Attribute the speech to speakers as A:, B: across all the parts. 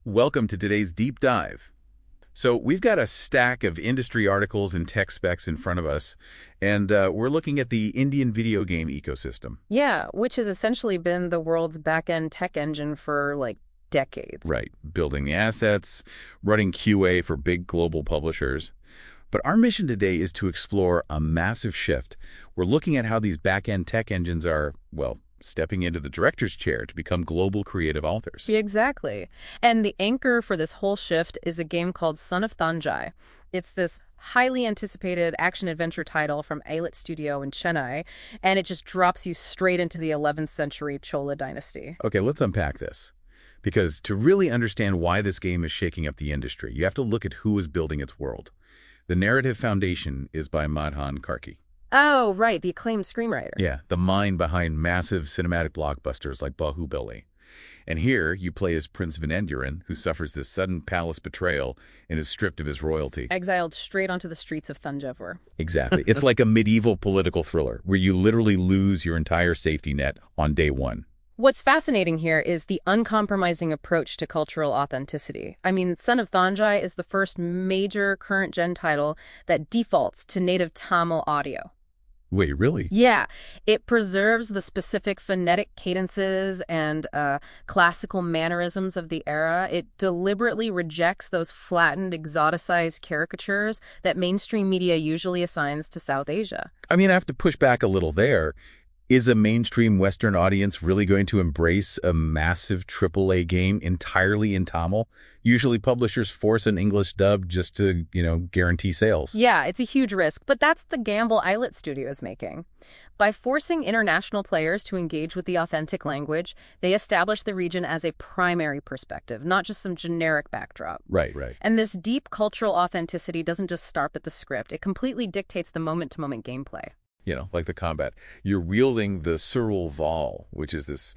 A: Welcome to today's deep dive. So we've got a stack of industry articles and tech specs in front of us, and we're looking at the Indian video game ecosystem.
B: Yeah, which has essentially been the world's back-end tech engine for, decades.
A: Right, building the assets, running QA for big global publishers. But our mission today is to explore a massive shift. We're looking at how these back-end tech engines are, well, stepping into the director's chair to become global creative authors.
B: Yeah, exactly. And the anchor for this whole shift is a game called Son of Thanjai. It's this highly anticipated action-adventure title from Ayelet Studio in Chennai, and it just drops you straight into the 11th century Chola dynasty.
A: Okay, let's unpack this. Because to really understand why this game is shaking up the industry, you have to look at who is building its world. The narrative foundation is by Madhan Karki.
B: Oh, right, the acclaimed screenwriter.
A: Yeah, the mind behind massive cinematic blockbusters like Bahubali. And here, you play as Prince Vinenduran, who suffers this sudden palace betrayal and is stripped of his royalty.
B: Exiled straight onto the streets of Thanjavur.
A: Exactly. It's like a medieval political thriller, where you literally lose your entire safety net on day one.
B: What's fascinating here is the uncompromising approach to cultural authenticity. I mean, Son of Thanjai is the first major current-gen title that defaults to native Tamil audio.
A: Wait, really?
B: Yeah, it preserves the specific phonetic cadences and classical mannerisms of the era. It deliberately rejects those flattened, exoticized caricatures that mainstream media usually assigns to South Asia.
A: I mean, I have to push back a little there. Is a mainstream Western audience really going to embrace a massive AAA game entirely in Tamil? Usually publishers force an English dub just to, guarantee sales.
B: Yeah, it's a huge risk, but that's the gamble Ayelet Studio is making. By forcing international players to engage with the authentic language, they establish the region as a primary perspective, not just some generic backdrop.
A: Right, right.
B: And this deep cultural authenticity doesn't just start at the script. It completely dictates the moment-to-moment gameplay.
A: Like the combat. You're wielding the Surul Val, which is this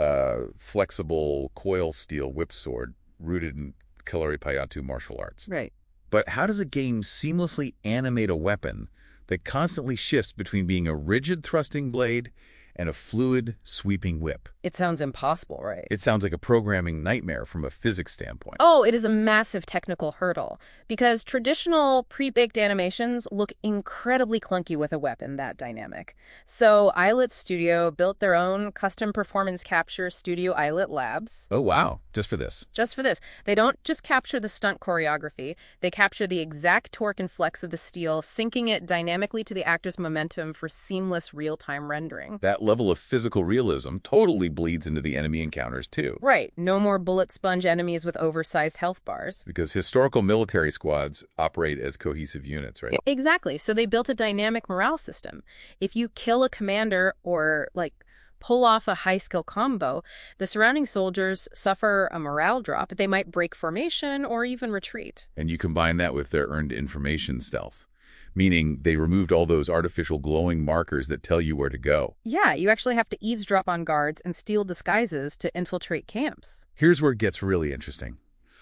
A: flexible coil steel whip sword rooted in Kalaripayattu martial arts.
B: Right.
A: But how does a game seamlessly animate a weapon that constantly shifts between being a rigid thrusting blade and a fluid, sweeping whip?
B: It sounds impossible, right?
A: It sounds like a programming nightmare from a physics standpoint.
B: Oh, it is a massive technical hurdle because traditional pre-baked animations look incredibly clunky with a weapon that dynamic. So Ayelet Studio built their own custom performance capture studio, Ayelet Labs.
A: Oh, wow. Just for this.
B: Just for this. They don't just capture the stunt choreography. They capture the exact torque and flex of the steel, syncing it dynamically to the actor's momentum for seamless real-time rendering.
A: That level of physical realism totally bleeds into the enemy encounters, too.
B: Right. No more bullet sponge enemies with oversized health bars.
A: Because historical military squads operate as cohesive units, right?
B: Exactly. So they built a dynamic morale system. If you kill a commander or, pull off a high-skill combo, the surrounding soldiers suffer a morale drop. They might break formation or even retreat.
A: And you combine that with their earned information stealth, meaning they removed all those artificial glowing markers that tell you where to go.
B: Yeah, you actually have to eavesdrop on guards and steal disguises to infiltrate camps.
A: Here's where it gets really interesting.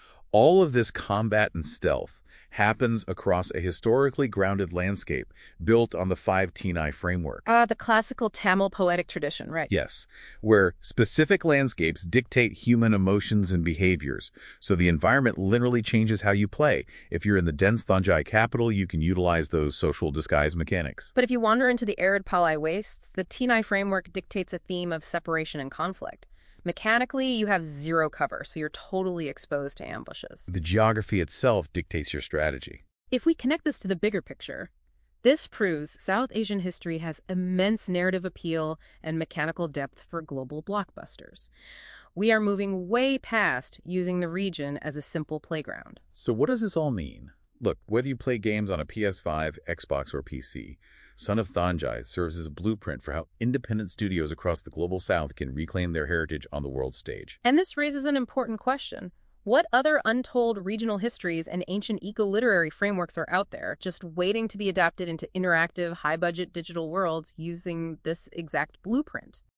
A: All of this combat and stealth happens across a historically grounded landscape built on the 5 Tinai framework.
B: The classical Tamil poetic tradition, right?
A: Yes, where specific landscapes dictate human emotions and behaviors, so the environment literally changes how you play. If you're in the dense Thanjai capital, you can utilize those social disguise mechanics.
B: But if you wander into the arid Palai wastes, the Tinai framework dictates a theme of separation and conflict. Mechanically, you have zero cover, so you're totally exposed to ambushes.
A: The geography itself dictates your strategy.
B: If we connect this to the bigger picture, this proves South Asian history has immense narrative appeal and mechanical depth for global blockbusters. We are moving way past using the region as a simple playground.
A: So what does this all mean? Look, whether you play games on a PS5, Xbox, or PC, Son of Thanjai serves as a blueprint for how independent studios across the global south can reclaim their heritage on the world stage.
B: And this raises an important question. What other untold regional histories and ancient eco-literary frameworks are out there, just waiting to be adapted into interactive, high-budget digital worlds using this exact blueprint?